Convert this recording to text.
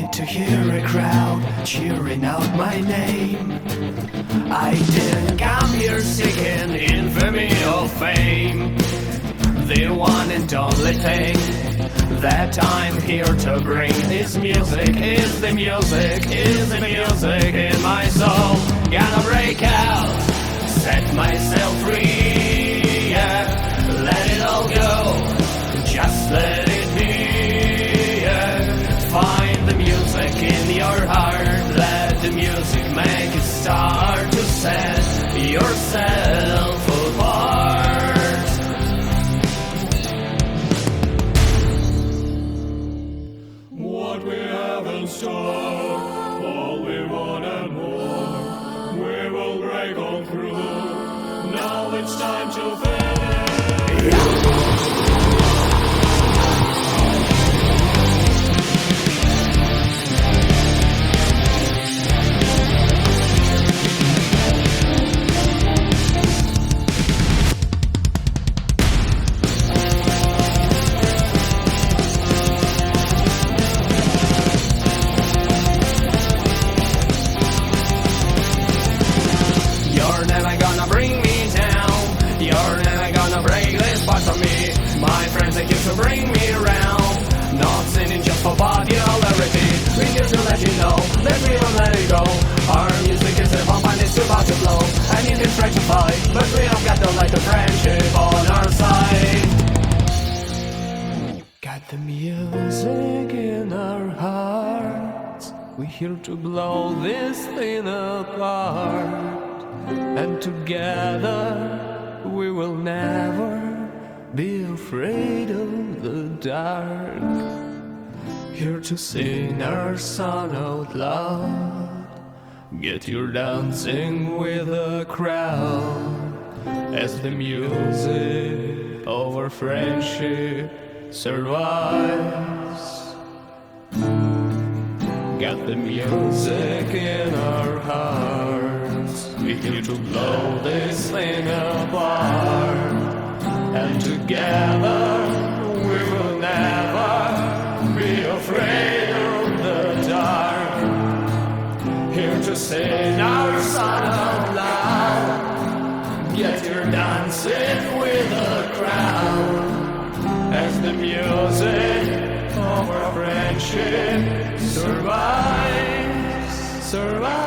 to hear a crowd cheering out my name. I didn't come here seeking infamy or fame. The one and only thing that I'm here to bring is music, is the music, is the music in my soul. Gonna break out, set myself free, yeah. Let it all go, just let it be, yeah. Find the music in your heart, let the music make it start to set yourself apart. What we have in store, all we want and more, we will break on through. Now it's time to finish. You're never gonna bring me down. You're never gonna break this part of me. My friends, they used to bring me around. Not singing just for popularity. We here to let you know that we don't let it go. Our music is a bomb and it's about to blow. And you can try to fight, but we don't got the light of friendship on our side. Got the music in our hearts. We're here to blow this thing apart. And together we will never be afraid of the dark. Here to sing our song out loud. Get your dancing with the crowd. As the music over friendship survives. Got the music in our hearts. We're here to blow this thing apart. And together we will never be afraid of the dark. Here to sing our song out loud. Get your dancing with the crowd. As the music of our friendship survives.